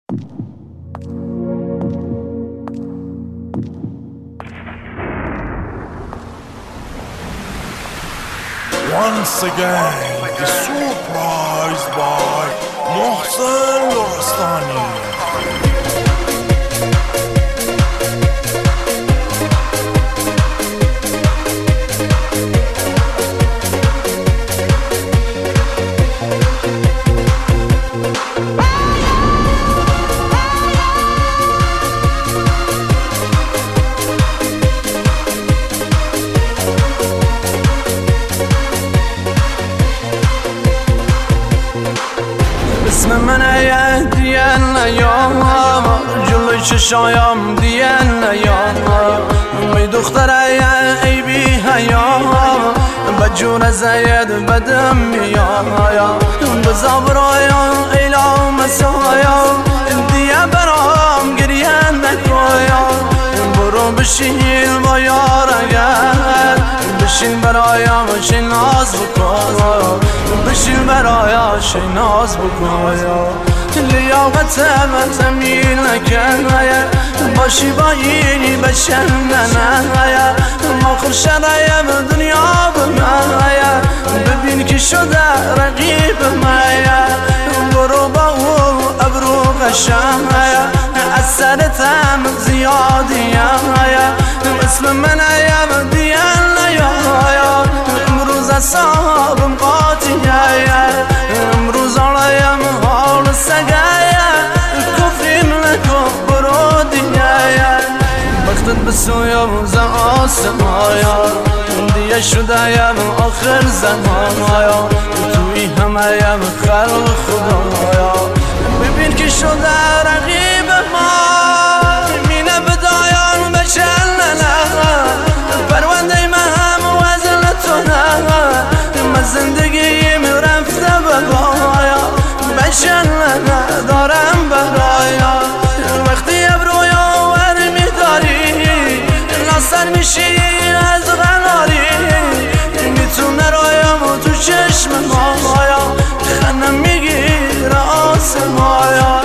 Once again, the surprise by Mohsen Lorestani. اسم منه دیان نیام جلوی چشایم دیان نیام می دختره ای بی حیام بجون زید بدم میایم بزا برایم ایلا مسایم دیه برام گریه نکایم برو بشین با یارگر بشین برایم شناز بکن بشین برایم شناز بکن لیاقت من تمیل نکن باشی با اینی بشن نه آخر شرایم دنیا به من ببین که شده رقیب من برو با او ابرو قشنگ از سرتم زیادیم اسم من ایم دیان نیایم امروز اصابم قاطیه امروز آلایم حال سگه کفیم نکن برو دیگه وقتت بسویم زن آسمایا دیگه شدهیم آخر زمانایا توی همهیم خلق خدایا ببین که شده رقیب ما مینه بدایان بشن پرونده من وزن تو نه من زندگیم رفته بگایا بشن ندارم برایا وقتی ابرویا ور میداری ناصر میشی از غناری میتونه رایم و تو چشم مایا خنم میگیره آسمایا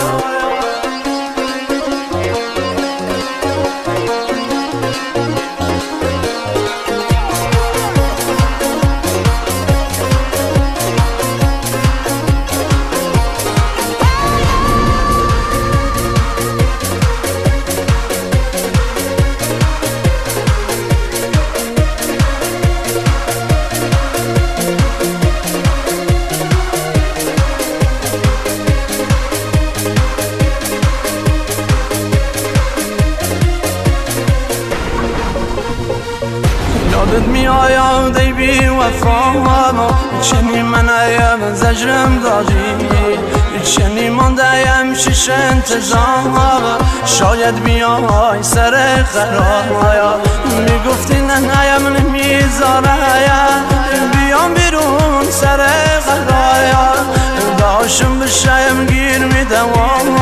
یادت میآید ای بی وفا چنی من ایم زجرم دادی چنی ماندهیم شش انتظام شاید بیای سر قرار میگفتی نه نیم نمیذاره بیام بیرون سر قرار داشم بشایم گیر میدم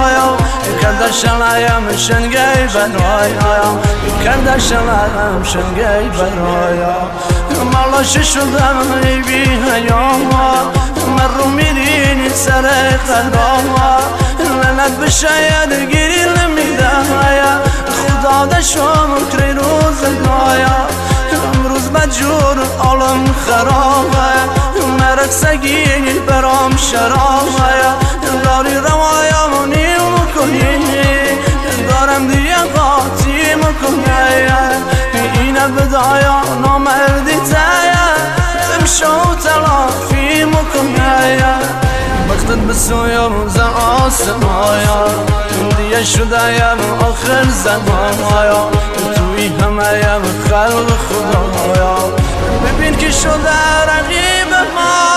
کردشم شنگی برایم کردشم شنگی برایم مالاش شدم ای بی حیام من رو میرینی سر قرار لنت بشاید گیری نمیدم خدا دشم کری روزگایا امروز مجور عالم خرابه مرد سگی برام شرابه داری روایم و نیم کنی دارم دیگه قاطی مکنی اینه بدایا نامردی تایا امشو تلافی مکنی وقتت بسویم زن آسمایا دیگه شدهیم آخر زمانایا توی همهیم خلق خدایا ببین که شده رقیب ما